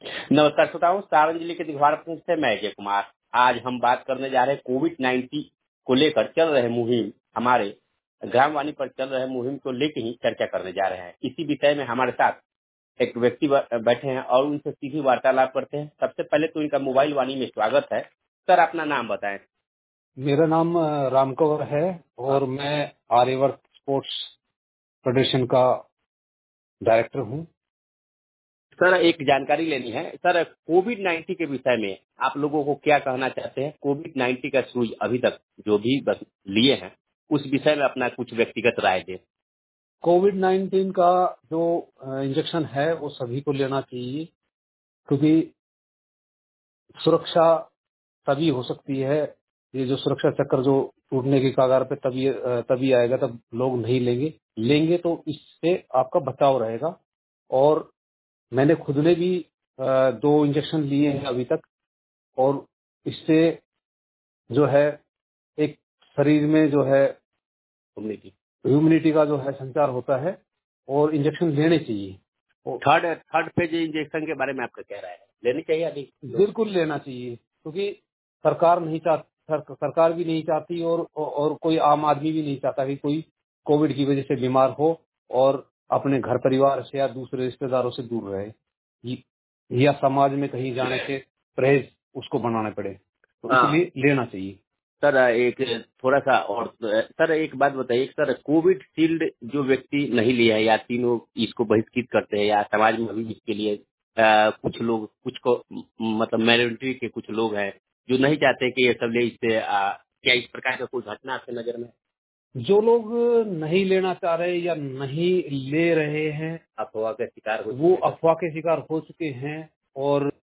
नमस्कार श्रोताओं, सारण जिले के दिघवाड़ापुर से मैं अजय कुमार। आज हम बात करने जा रहे हैं कोविड-19 को लेकर चल रहे मुहिम, हमारे ग्रामवाणी पर चल रहे मुहिम को लेकर ही चर्चा करने जा रहे हैं। इसी विषय में हमारे साथ एक व्यक्ति बैठे हैं और उनसे सीधी वार्तालाप करते हैं। सबसे पहले तो इनका मोबाइल वाणी में स्वागत है। सर, अपना नाम बताएं। मेरा नाम राम कंवर है और मैं आर्यवर्त स्पोर्ट्स फेडरेशन का डायरेक्टर हूं। सर, एक जानकारी लेनी है। सर, कोविड-19 के विषय में आप लोगों को क्या कहना चाहते हैं? कोविड-19 का सुई अभी तक जो भी लिए हैं, उस विषय में अपना कुछ व्यक्तिगत राय दें। कोविड-19 का जो इंजेक्शन है वो सभी को लेना चाहिए, क्योंकि सुरक्षा तभी हो सकती है। ये जो सुरक्षा चक्र जो टूटने की कगार पे तभी आएगा, तब लोग नहीं लेंगे तो इससे आपका बचाव रहेगा। और मैंने खुद ने भी 2 इंजेक्शन लिए हैं अभी तक, और इससे जो है एक शरीर में जो है ह्यूमिनिटी का जो है संचार होता है, और इंजेक्शन लेने चाहिए। थर्ड फेज इंजेक्शन के बारे में आपका क्या राय है? लेनी चाहिए अभी? बिल्कुल लेना चाहिए, क्योंकि सरकार भी नहीं चाहती, और कोई आम आदमी भी नहीं चाहता कि कोई कोविड की वजह से बीमार हो और अपने घर परिवार से या दूसरे रिश्तेदारों से दूर रहे, या समाज में कहीं जाने से परहेज उसको बनाना पड़े, तो इसलिए लेना चाहिए। सर, एक थोड़ा सा और सर, एक बात बताइए सर, कोविड शील्ड जो व्यक्ति नहीं लिया है या तीनों इसको बहिष्कृत करते हैं, या समाज में अभी इसके लिए कुछ लोग मतलब माइनॉरिटी के कुछ लोग हैं जो नहीं चाहते कि ये सब ले, इससे क्या इस प्रकार का कोई घटना आपके नजर में? जो लोग नहीं लेना चाह रहे या नहीं ले रहे हैं, अफवाह का शिकार वो अफवाह के शिकार हो चुके हैं, और